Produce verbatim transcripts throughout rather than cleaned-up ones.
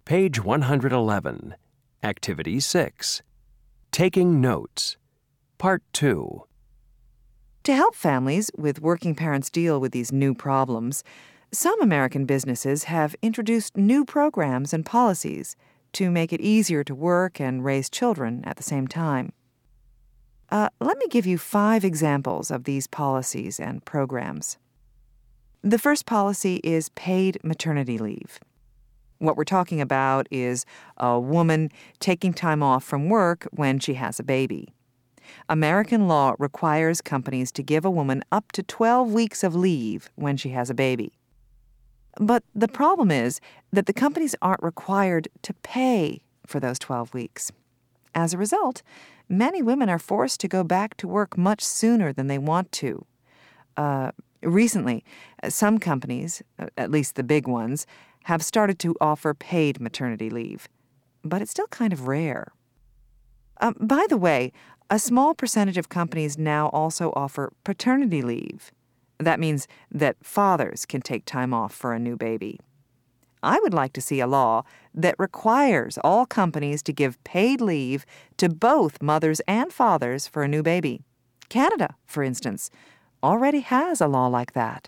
Page one hundred eleven. Activity six. Taking Notes. Part two. To help families with working parents deal with these new problems, some American businesses have introduced new programs and policies to make it easier to work and raise children at the same time. Uh, let me give you five examples of these policies and programs. The first policy is paid maternity leave. What we're talking about is a woman taking time off from work when she has a baby. American law requires companies to give a woman up to twelve weeks of leave when she has a baby. But the problem is that the companies aren't required to pay for those twelve weeks. As a result, many women are forced to go back to work much sooner than they want to. Uh, recently, some companies, at least the big ones, have started to offer paid maternity leave, but it's still kind of rare. Um, by the way, a small percentage of companies now also offer paternity leave. That means that fathers can take time off for a new baby. I would like to see a law that requires all companies to give paid leave to both mothers and fathers for a new baby. Canada, for instance, already has a law like that.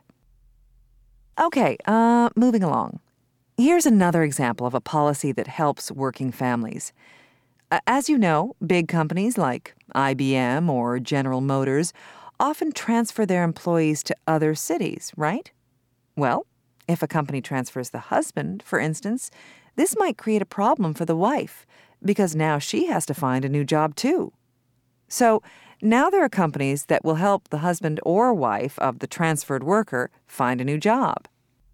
Okay, uh, moving along. Here's another example of a policy that helps working families. As you know, big companies like I B M or General Motors often transfer their employees to other cities, right? Well, if a company transfers the husband, for instance, this might create a problem for the wife because now she has to find a new job too. So now there are companies that will help the husband or wife of the transferred worker find a new job.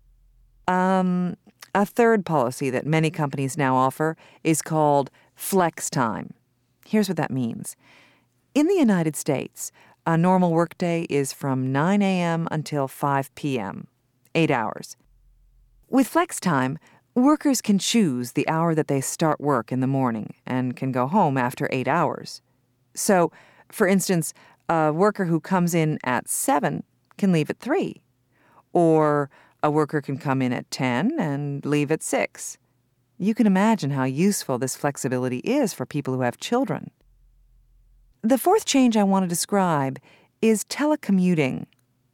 Um, a third policy that many companies now offer is called flex time. Here's what that means. In the United States, a normal workday is from nine a.m. until five p.m., eight hours. With flex time, workers can choose the hour that they start work in the morning and can go home after eight hours. So, for instance, a worker who comes in at seven can leave at three, or a worker can come in at ten and leave at six. You can imagine how useful this flexibility is for people who have children. The fourth change I want to describe is telecommuting,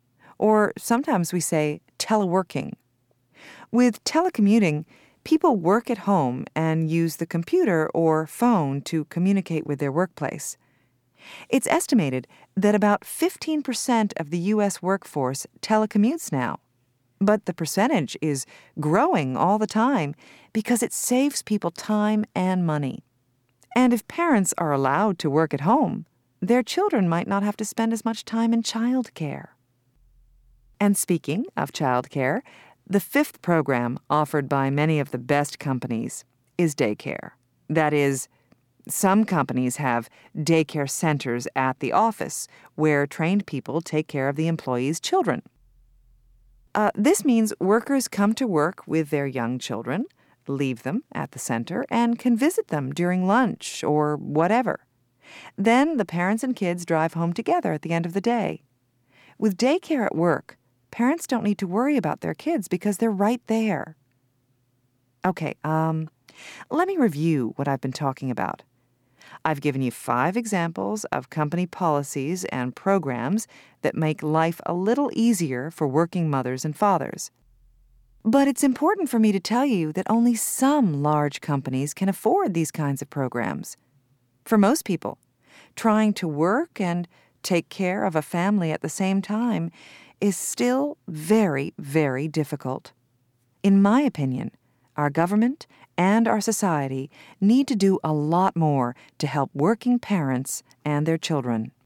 or sometimes we say teleworking. With telecommuting, people work at home and use the computer or phone to communicate with their workplace. It's estimated that about fifteen percent of the U S workforce telecommutes now. But the percentage is growing all the time because it saves people time and money. And if parents are allowed to work at home, their children might not have to spend as much time in childcare. And speaking of childcare, the fifth program offered by many of the best companies is daycare. That is, some companies have daycare centers at the office where trained people take care of the employees' children. Uh, this means workers come to work with their young children, leave them at the center, and can visit them during lunch or whatever. Then the parents and kids drive home together at the end of the day. With daycare at work, parents don't need to worry about their kids because they're right there. Okay, um, let me review what I've been talking about. I've given you five examples of company policies and programs that make life a little easier for working mothers and fathers. But it's important for me to tell you that only some large companies can afford these kinds of programs. For most people, trying to work and take care of a family at the same time is still very, very difficult. In my opinion, our government and our society need to do a lot more to help working parents and their children.